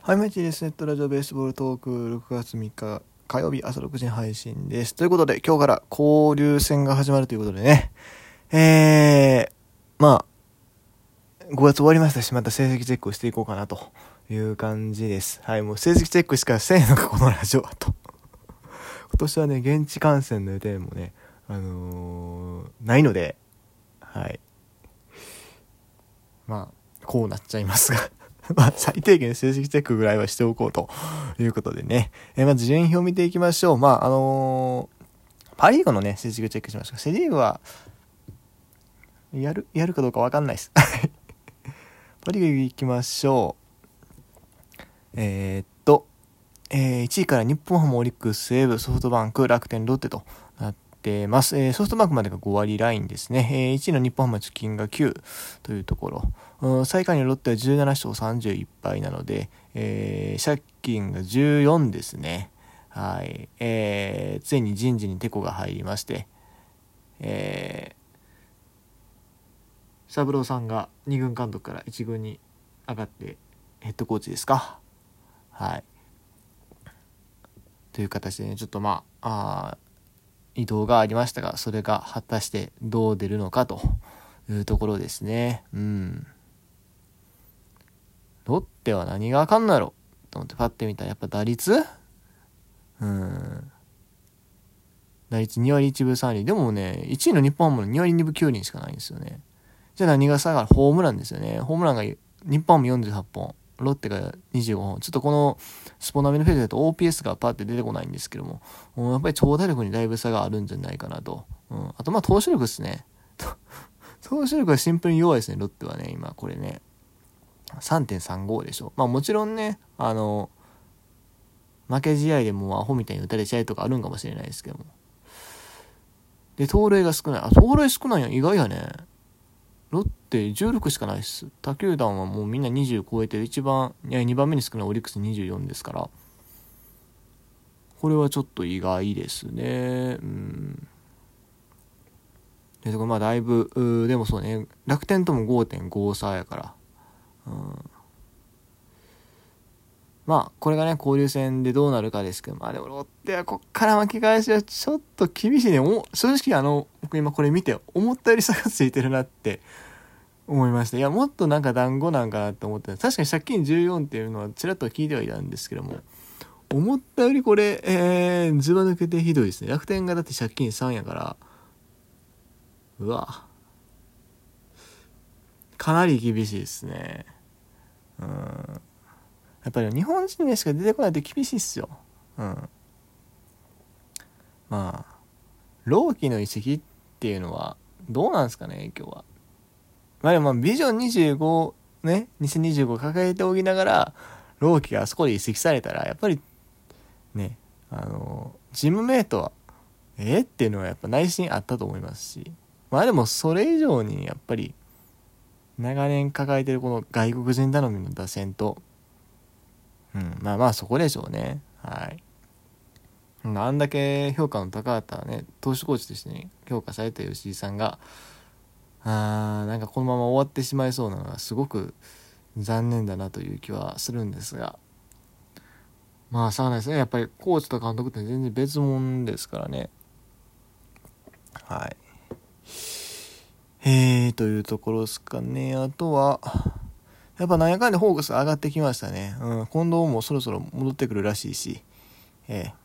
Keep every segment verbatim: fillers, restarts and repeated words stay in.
はい、マイチです。ネットラジオベースボールトークろくがつみっか火曜日朝ろくじに配信です。ということで、今日から交流戦が始まるということでね。えー、まあ、ごがつ終わりましたし、また成績チェックをしていこうかなという感じです。はい、もう成績チェックしかしてないのか、このラジオはと。今年はね、現地観戦の予定もね、あのー、ないので、はい。まあ、こうなっちゃいますが。まあ、最低限成績チェックぐらいはしておこうということでね。えー、まず順位表を見ていきましょう。まあ、あのー、パリーグのね、成績をチェックしました。セリーグは、やる、やるかどうかわかんないです。パリーグ行きましょう。えー、っと、えー、いちいから日本ハム、オリックス、西武、ソフトバンク、楽天、ロッテとなってます。えー、ソフトバンクまでがごわりラインですね。えー、いちいの日本ハムは貯金がきゅうというところ。最下位のロッテはじゅうななしょうさんじゅういっぱいなので、えー、借金がじゅうよんですね。はい。えー、ついに人事にテコが入りまして、えー、三郎さんがに軍監督からいち軍に上がってヘッドコーチですか。はい。という形でね、ちょっとまあ、あ移動がありましたが、それが果たしてどう出るのかというところですね。うん。ロッテは何があかんのやろと思ってパッて見たらやっぱ打率うーん打率にわりいちぶさんりでもねいちいの日本ハムのにわりにぶきゅうりんしかないんですよね。じゃあ何が下がるホームランですよね。ホームランが日本ハムよんじゅうはっぽんロッテがにじゅうごほん。ちょっとこのスポナビのページだと オーピーエス がパッて出てこないんですけども、やっぱり長打力にだいぶ差があるんじゃないかなと、うん、あとまあ投手力ですね投手力はシンプルに弱いですねロッテはね。今これね さんてんさんご でしょ。まあもちろんね、あの負け試合でもアホみたいに打たれちゃいとかあるんかもしれないですけども。で、盗塁が少ない。あ、盗塁少ないんや。意外やね。ロッテじゅうろくしかないっす。他球団はもうみんなにじゅう超えてる。一番、いやにばんめに少ないオリックスにじゅうよんですから。これはちょっと意外ですね。うん。で、まあだいぶ、でもそうね、楽天とも ごてんご 差やから。うん。まあ、これがね、交流戦でどうなるかですけど、まあでもロッテはこっから巻き返しはちょっと厳しいね。お正直あの、僕今これ見て思ったより差がついてるなって思いました。いや、もっとなんか団子なんかなって思ってた。確かに借金じゅうよんっていうのはちらっと聞いてはいたんですけども、思ったよりこれ、えー、ずば抜けてひどいですね。楽天がだって借金さんやから、うわ。かなり厳しいですね。うん。やっぱり日本人でしか出てこないと厳しいっすよ。うん。まあ、朗希の移籍っていうのはどうなんですかね、影響は。まあでもビジョンにじゅうごね、にせんにじゅうご抱えておきながら、朗希があそこで移籍されたら、やっぱりね、あの、チームメイトは、えー、っていうのはやっぱ内心あったと思いますし、まあでもそれ以上にやっぱり、長年抱えてるこの外国人頼みの打線と、うん、まあまあそこでしょうね。はい。あんだけ評価の高かったね、投手コーチとして、ね、評価された吉井さんが、あーなんかこのまま終わってしまいそうなのはすごく残念だなという気はするんですが、まあしゃあないですね。やっぱりコーチと監督って全然別物ですからね。はい。えーというところですかね。あとは、やっぱなんやかんでホークス上がってきましたね。うん、近藤もそろそろ戻ってくるらしいし、えー、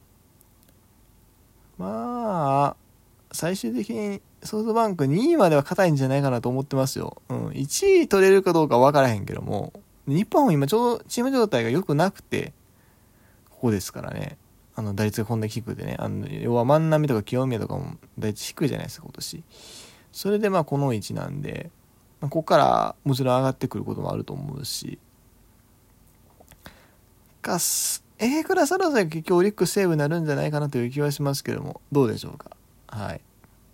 まあ、最終的にソフトバンクにいまでは硬いんじゃないかなと思ってますよ。うん、いちい取れるかどうか分からへんけども、日本は今ちょうどチーム状態が良くなくて、ここですからね。あの、打率がこんな低くてね。あの、要は万波とか清宮とかも打率低いじゃないですか、今年。それでまあこの位置なんで、まあ、ここからもちろん上がってくることもあると思うし、かす、A クラス争いが結局オリックスセーブになるんじゃないかなという気はしますけども、どうでしょうか。はい。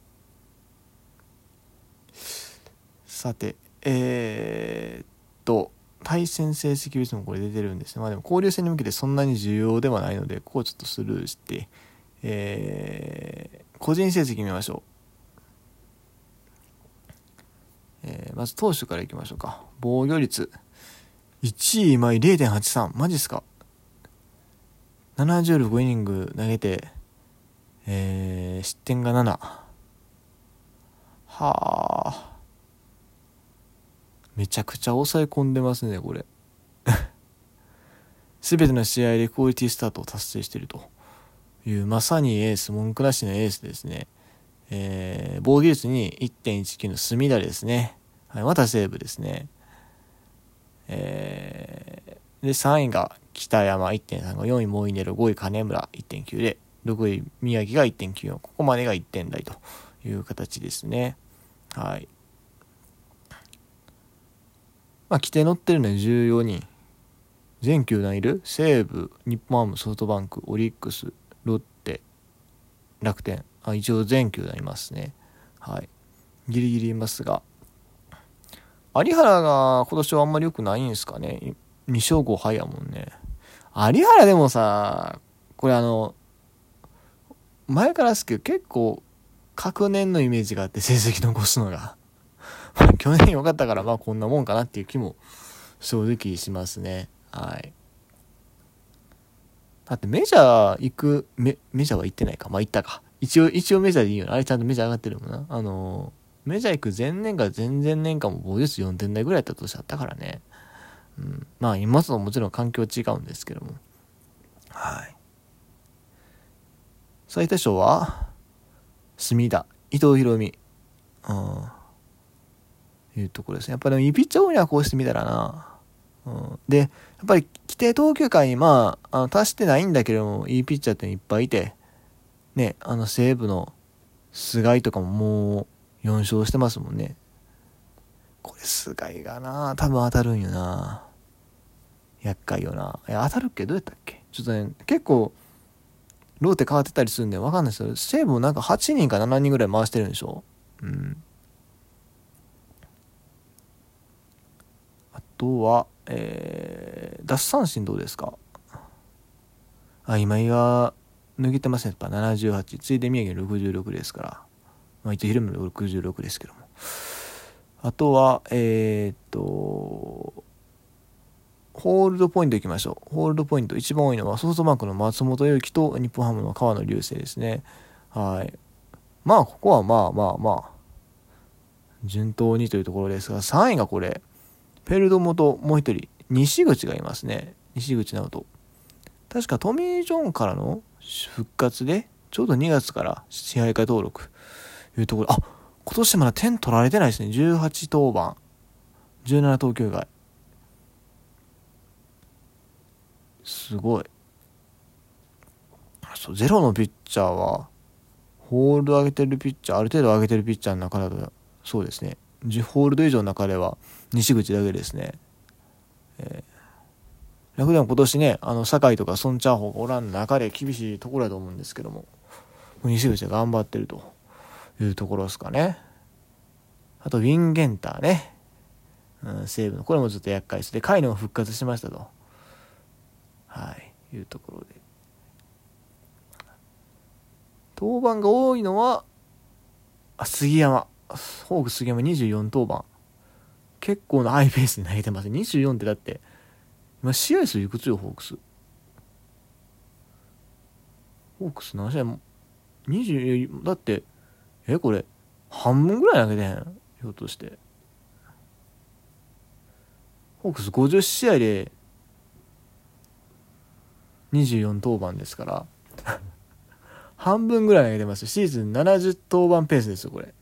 さて、えー、っと、対戦成績別もこれ出てるんですね。まあでも交流戦に向けてそんなに重要ではないので、ここをちょっとスルーして、えー、個人成績見ましょう。えー、まず投手からいきましょうか。防御率。 いちい今井 れいてんはちさん マジっすか。ななじゅうろくイニング投げて、えー、失点がなな。はあ、めちゃくちゃ抑え込んでますねこれ。すべての試合でクオリティスタートを達成しているというまさにエース、文句なしのエースですね。えー、防御率に いってんいちきゅう の隅田ですね。はい、また西武ですね。えー、でさんいが北山 いってんさんご、よんいモイネロ、ごい金村 いってんきゅうゼロ、ろくい宮城が いってんきゅうよん、ここまでがいってん台という形ですね。はい。まあ規定乗ってるのはじゅうよにん。全球団いる西武、日本ハム、ソフトバンク、オリックス、ロッテ、楽天。あ、一応全球団いますね。はい。ギリギリいますが。有原が今年はあんまり良くないんですかね。に勝ご敗やもんね。有原でもさ、これあの、前からですけど結構、隔年のイメージがあって成績残すのが。去年良かったからまあこんなもんかなっていう気も正直しますね。はい。だってメジャー行く、メ、メジャーは行ってないか。まあ行ったか。一応、一応メジャーでいいよな。あれちゃんとメジャー上がってるもんな。あのー、メジャー行く前年か前々年かも防御率よんてん台ぐらいやった年あったからね。うん。まあ今とももちろん環境違うんですけども。はい。最多勝は、隅田、伊藤博美。うん。いうところですね。やっぱりいいピッチャー多いな、こうしてみたらな。うん、で、やっぱり規定投球回にまあ、あの達してないんだけども、いいピッチャーっていっぱいいて、ね、あの西武の菅井とかももうよん勝してますもんね。これ菅井がな、多分当たるんよな。厄介よな。いや、当たるっけどうやったっけちょっとね、結構、ローテ変わってたりするんでわかんないですけど、西武もなんかはちにんかしちにんぐらい回してるんでしょ。うん。あとは、えー、奪三振どうですか。あ、今井が抜けてますね。やっぱななじゅうはち。ついで宮城ろくじゅうろくですから。まあ、伊藤博文ろくじゅうろくですけども。あとは、えー、っと、ホールドポイントいきましょう。ホールドポイント一番多いのはソフトバンクの松本裕樹と日本ハムの川野隆成ですね。はい。まあ、ここはまあまあまあ、順当にというところですが、さんいがこれ、ペルドモともう一人、西口がいますね。西口直人。確かトミー・ジョンからの復活で、ちょうどにがつから支配下登録いうところ、あ、今年まだ点取られてないですね。じゅうはち登板、じゅうなな投球外。すごい。そう、ゼロのピッチャーは、ホールド上げてるピッチャー、ある程度上げてるピッチャーの中だと、そうですね。じゅうホールド以上の中では、西口だけですね。えー、楽天も今年ね、あの、酒井とかソンチャーホーがおらん中で厳しいところだと思うんですけども、西口が頑張ってるというところですかね。あと、ウィン・ゲンターね。うん、西武の。これもずっと厄介です。で、甲斐野が復活しましたと。はい。いうところで。登板が多いのは、あ、杉山。ホーク杉山にじゅうよん登板。結構なハイペースで投げてます。にじゅうよんってだって、今試合数いくつよ、ホークス。ホークス何試合も、にじゅう、だって、え、これ、半分ぐらい投げてへんひょっとして。ホークスごじゅう試合でにじゅうよん登板ですから、半分ぐらい投げてます。シーズンななじゅう登板ペースですよ、これ。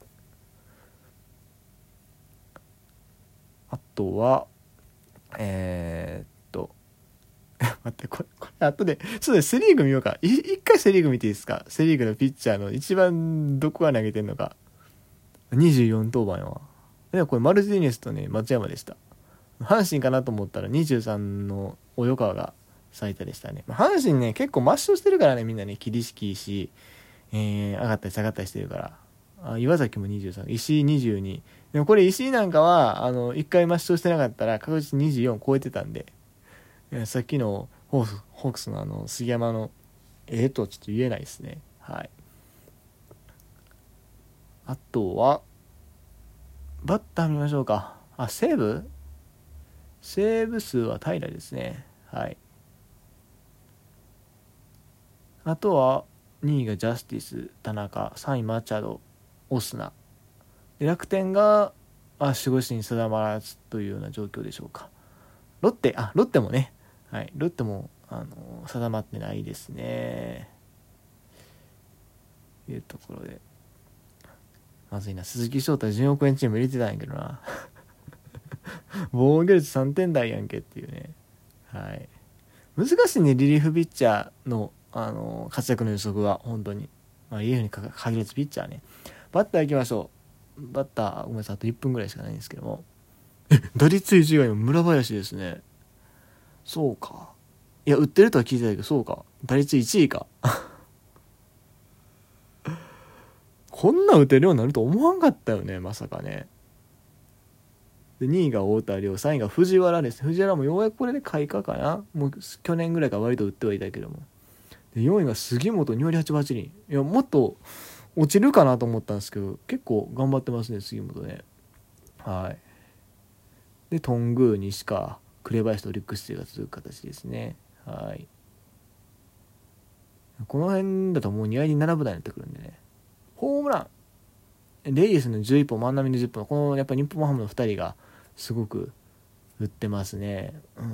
あとは、えー、っと、待って、これ、これ、後で、ちょっとねセリーグ見ようか。い一回セリーグ見ていいですか。セリーグのピッチャーの一番どこが投げてんのか。にじゅうよん登板やわ。でもこれマルティネスとね、松山でした。阪神かなと思ったらにじゅうさんの及川が最多でしたね。阪神ね、結構抹消してるからね、みんなね、桐敷し、えー、上がったり下がったりしてるから。あ、岩崎もにじゅうさん、石井にじゅうに。でもこれ石井なんかは、あの、一回抹消してなかったら確実ににじゅうよん超えてたんで、さっきのホークス、ホークスのあの、杉山の、ええとちょっと言えないですね。はい。あとは、バッター見ましょうか。あ、西武セーブ数は平ですね。はい。あとはにいがジャスティス田中、さんいマチャドオスナで、楽天があ守護神定まらずというような状況でしょうか。ロッテあロッテもね、はい、ロッテもあの定まってないですね。というところでまずいな。鈴木翔太じゅうおくえんチーム入れてたんやけどな防御率さんてん台やんけっていうね。はい、難しいね、リリーフピッチャーの、あのー、活躍の予測は本当に、まあ、リリーフに限らずピッチャーね。バッター行きましょう。バッターごめんなさい、あといっぷんぐらいしかないんですけども、え打率いちいが今村林ですね。そうか、いや売ってるとは聞いてたけど、そうか打率いちいかこんな打てるようになると思わんかったよね、まさかね。でにいが太田亮、さんいが藤原です。藤原もようやくこれで開花かな。もう去年ぐらいから割と打ってはいたけども。でよんいが杉本にわりはちぶはちりん。いやもっと落ちるかなと思ったんですけど、結構頑張ってますね杉本ね。はい。で頓宮、西川、紅林とオリックス勢が続く形ですね。はい。この辺だともうにわりななぶ台になってくるんでね。ホームランレイエスのじゅういっぽん、万波のじゅっぽん、このやっぱ日本ハムのふたりがすごく打ってますね。うん。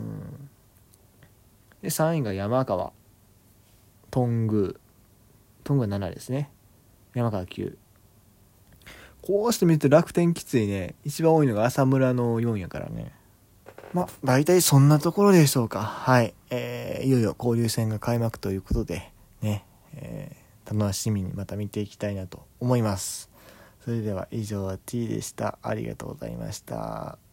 でさんいが山川、頓宮、頓宮ななですね。山川きゅう。こうして見ると楽天きついね。一番多いのが浅村のよんやからね。まあ大体そんなところでしょうか。はい、えー、いよいよ交流戦が開幕ということでね、えー、楽しみにまた見ていきたいなと思います。それでは以上は T でした。ありがとうございました。